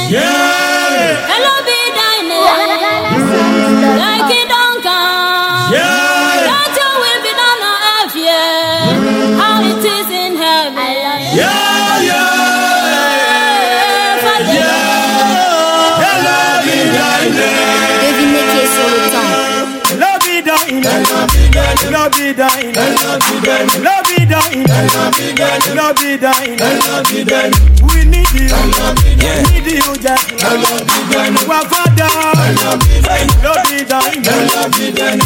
Yeah. Hello, be dining. Like it don't come. Yeah. That you will be done on earth, yeah. How it is in heaven. Yeah, yeah. Hello, be dining. Devinez sur le temps. Love be dying, love be dying, love be dying. We need you, we need you, Jack. Our Father, love be dying, love be dying, love be dying,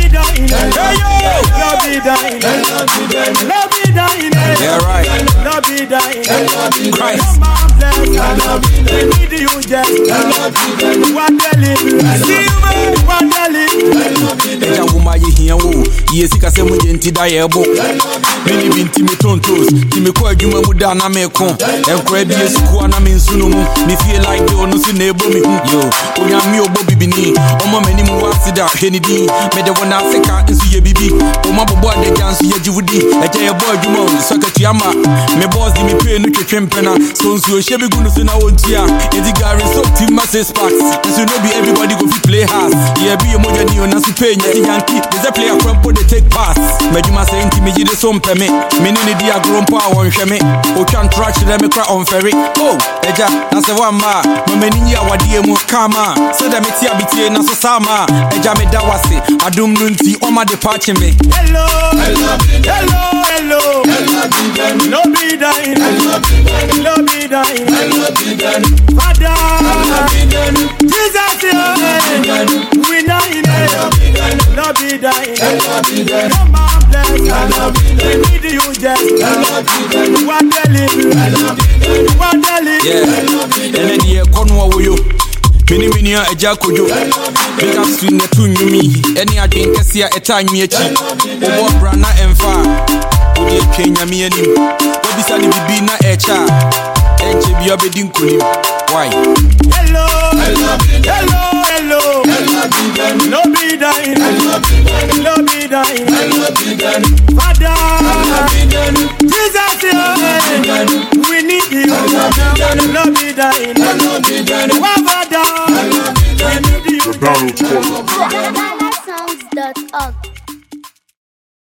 love be dying. Yeah, right. Love be dying, Christ. we need you, Jack. What the live, see you, what the live. Eja wuma ye hia wo ye sika se mu je nti da ye bo mini binti me tontos ti me ko adwuma mu da na me ko enkora bi esku na me nsuno mu me feel like the ono si na ebo mi yo onya mi obo bibini omo mani mu asida henidi me de wona sika nsu ye bibi omo bobo de jansu ye jiwudi eja ye bo adwuma so ka tiama me boss di me pay no twetwempena so nsu o shebi gunu so na wontia edi gari so ti ma se sparks nsu no be everybody go fit play hard ye bi ye moja ni ona su penya ti yankee there's a player from put the take pass meduma say nti me jide so mpeme me ni di agrompa won hwe me o twan trash let me cry on ferry oh eja na se wa ma mani ni awade mu kama so da me ti abitie na so sama eja me da wase adum nu nti o ma de patch me hello hello hello no be dying no be dying Father Jesus we dying no be dying come on bless we need you just what the live yeah ene die kono wo yo mini eja kojo big up swing na tunwumi ene adwen kese a eta anwe achi obo bra na emfa odi twenya mi anim obisa ni bibi na echa enche bi obedi nkonim why hello no be dying no be dying Father Jesus we need you no be dying Father we need you GhanaSongs.org